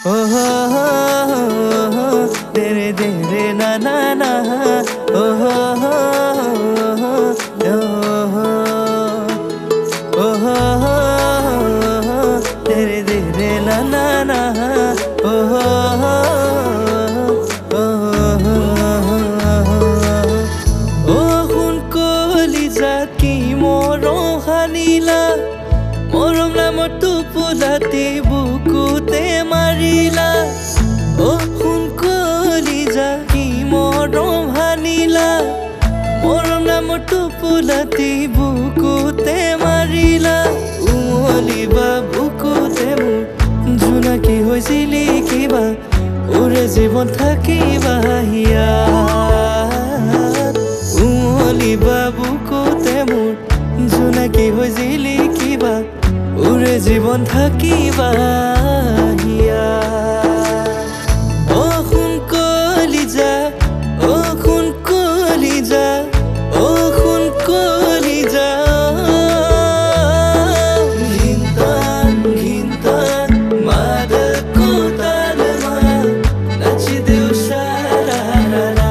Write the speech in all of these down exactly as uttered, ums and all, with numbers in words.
oh dere dere na na na oh oh dere dere na na na oh oh hun koli jaki moro hanila morom namor tupulati bukute marila oh hun koli jaki morom hanila morom namor tupulati bukute marila umoliba bukute mur junaki hoisili kiba ure jibon thakiba hiyaat umoliba bukute mur junaki hoisili kiba ure jibon thakiba hiyaat oh hun kolija oh hun kolija oh hun kolija gintan gintan madako talma nachi deu shararara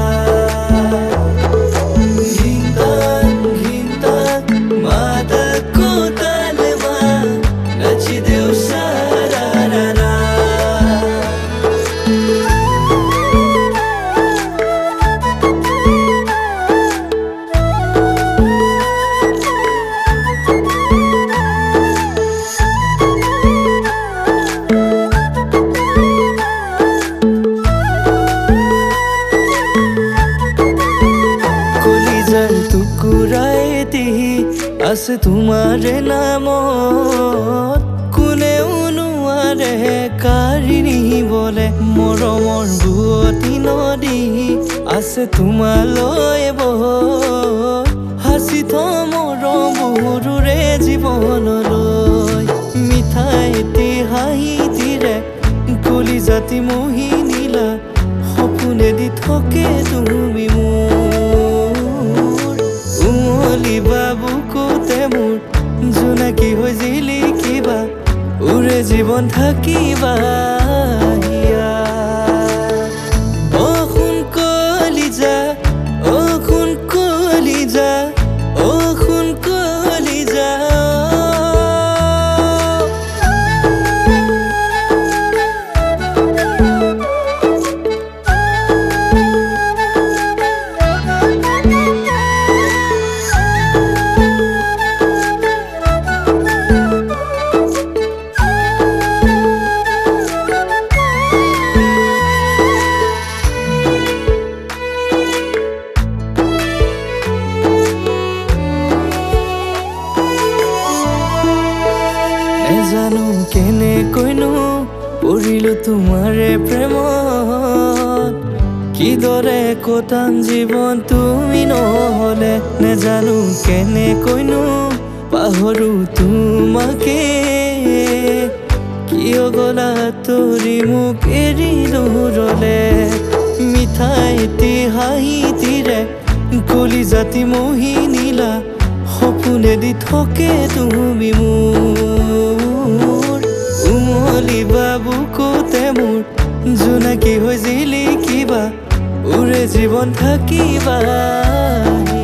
gintan gintan madako talma nachi deu shararara আছে তোমারে নামত কোনেও নোৱাৰে কাৰিনী বলে মৰমৰ বুৱতী নদী আছে তোমালৈ বহত হাসি থমৰ বুৰুৰে জীৱনলৈ মিঠাইতি হাঁহিতিৰে কলিজাতি মোহি নীলা সপোনে দি থাকে তুমি মোৰ উমলিবা বুকুতে মোৰ জোনাকী হৈ জিলিকিবা উৰে জীৱন থাকিবা হিয়াত অ সোণ কলিজা অ সোণ কলিজা অ সোণ কলিজা জানো কেনে কইনো পৰিলো তোমাৰে প্ৰেমত কিদৰে কটাম জীৱন তুমি নহলে নেজানো কেনে কইনো পাহৰো তোমাকে কিয় গলা তৰি মোক এৰি দূৰলে মিঠাইতি হাঁহিতিৰে কলিজাতি মোহি নীলা সপোনে দি থাকে তুমি মোৰ উমলিবা বুকুতে মোৰ জোনাকী হৈ জিলিকিবা উৰে জীৱন থাকিবা